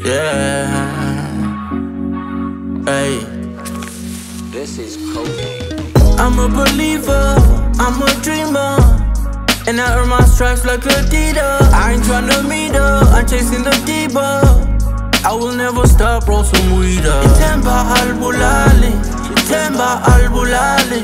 Yeah. Hey. This is cocaine. I'm a believer, I'm a dreamer, and I earn my stripes like Adidas. I ain't tryna meet her, I'm chasing the diva. I will never stop, roll some weed up. Ithemba al-Bulali, Ithemba al-Bulali,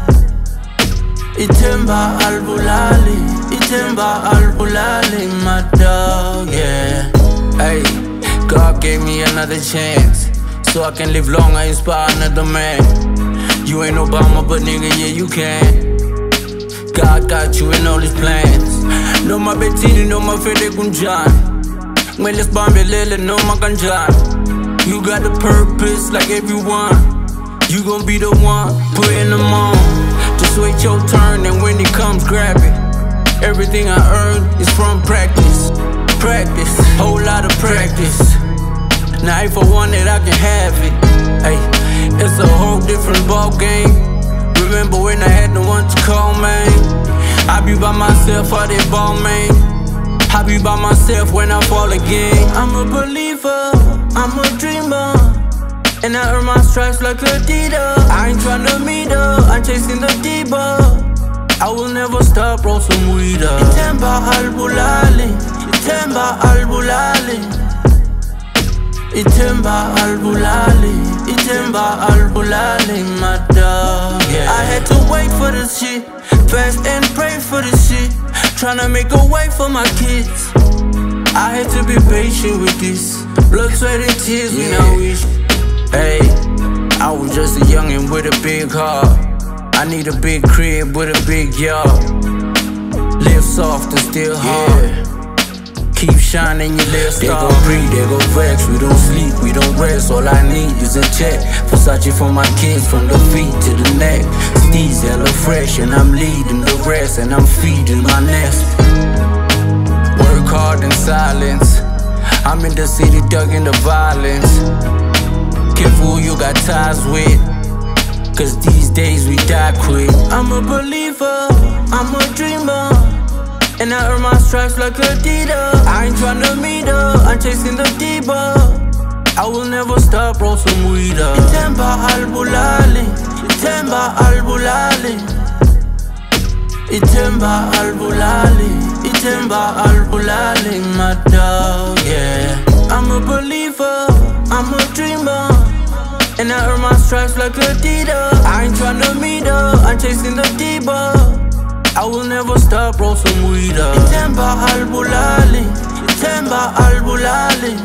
Ithemba al-Bulali, Ithemba al-Bulali, my dog, yeah. Hey, God gave me another chance, so I can live long, I inspire another man. You ain't Obama, but nigga, yeah, you can. God got you in all his plans. No my Bettini, no my Fede Gunjan. When let's bomb it, no my Ganjan. You got a purpose like everyone. You gon' be the one, putting them on. Just wait your turn, and when it comes, grab it. Everything I earn is from practice. Practice, whole lot of practice. Now if I want it, I can have it. Hey, it's a whole different ball game. Remember when I had no one to call, man? I be by myself, all that ball, man. I be by myself when I fall again. I'm a believer, I'm a dreamer, and I earn my stripes like Adidas. I ain't tryna meet her, I'm chasing the diva. I will never stop, roll some weed up. Ithemba al-Bulali, Ithemba al-Bulali, Ithemba al-Bulali, Ithemba al-Bulali, my dog, yeah. I had to wait for this shit, fast and pray for this shit, tryna make a way for my kids. I had to be patient with this, blood, sweat, and tears, yeah. When I wish. Hey, I was just a youngin' with a big heart. I need a big crib with a big yard. Live soft and still hard, yeah. Keep shining your little star. They gon' breathe, they gon' vex. We don't sleep, we don't rest. All I need is a check. Versace for my kids, from the feet to the neck. Steez hella fresh, and I'm leading the rest, and I'm feeding my nest. Work hard in silence. I'm in the city, dug in the violence. Careful who you got ties with, cause these days we die quick. I'm a believer, I'm a dreamer, and I earn my stripes like Adidas. I ain't tryna meet her, I'm chasing the diva. I will never stop, roll some weed up. Ithemba al-Bulali, Ithemba al-Bulali, Ithemba al-Bulali, Ithemba al-Bulali, my dog, yeah. I'm a believer, I'm a dreamer, and I earn my stripes like Adidas. I ain't tryna meet her, I'm chasing the diva. I will never stop, roll some weed up. Ithemba al-Bulali, Ithemba al-Bulali,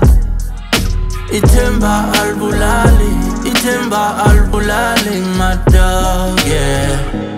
Ithemba al-Bulali, Ithemba al-Bulali, my dog, yeah.